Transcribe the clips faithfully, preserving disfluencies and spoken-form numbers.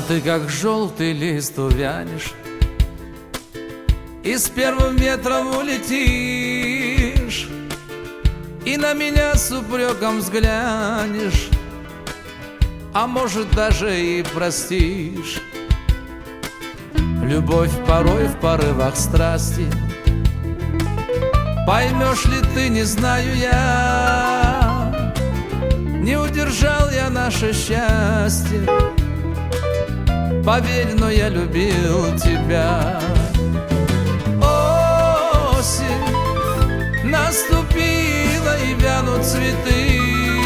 ты как желтый лист увянешь и с первым ветром улетишь, и на меня с упреком взглянешь, а может даже и простишь. Любовь порой в порывах страсти, поймешь ли ты, не знаю я. Не удержал я наше счастье, поверь, но я любил тебя. Осень наступила, и вянут цветы,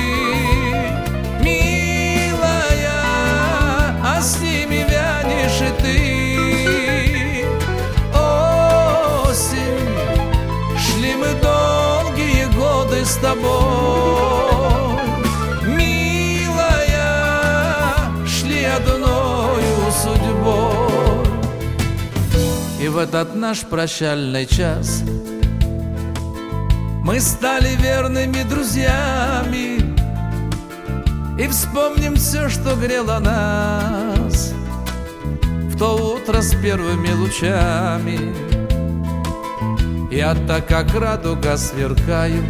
милая, а с ними вянешь и ты. Осень, шли мы долгие годы с тобой, милая, шли одною судьбой. И в этот наш прощальный час мы стали верными друзьями, и вспомним все, что грело нас в то утро с первыми лучами. Я так, как радуга, сверкаю,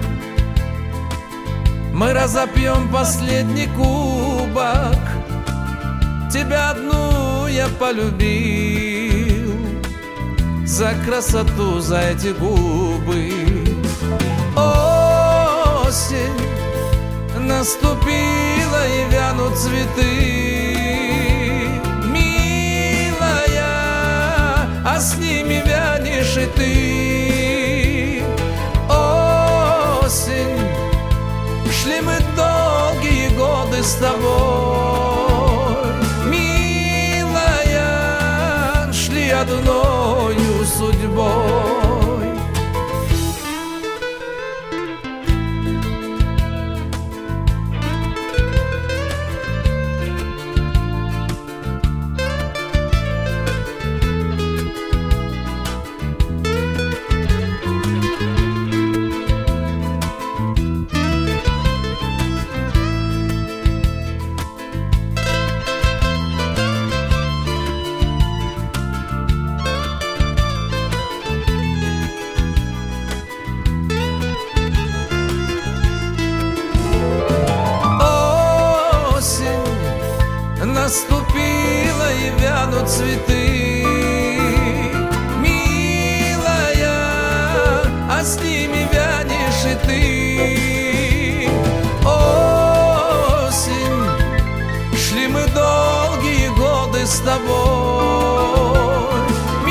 мы разопьем последний кубок. Тебя одну я полюбил за красоту, за эти губы. Осень наступила, и вянут цветы, милая, а с ними вянешь и ты. Осень, шли мы долгие годы с тобой, милая, шли одною судьбой. Наступила, и вянут цветы, милая, а с ними вянешь и ты. Осень, шли мы долгие годы с тобой,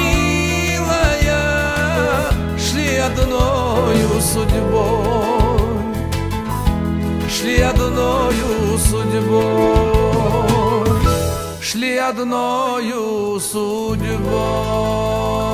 милая, шли одною судьбой, шли одною судьбой, шли одною судьбой.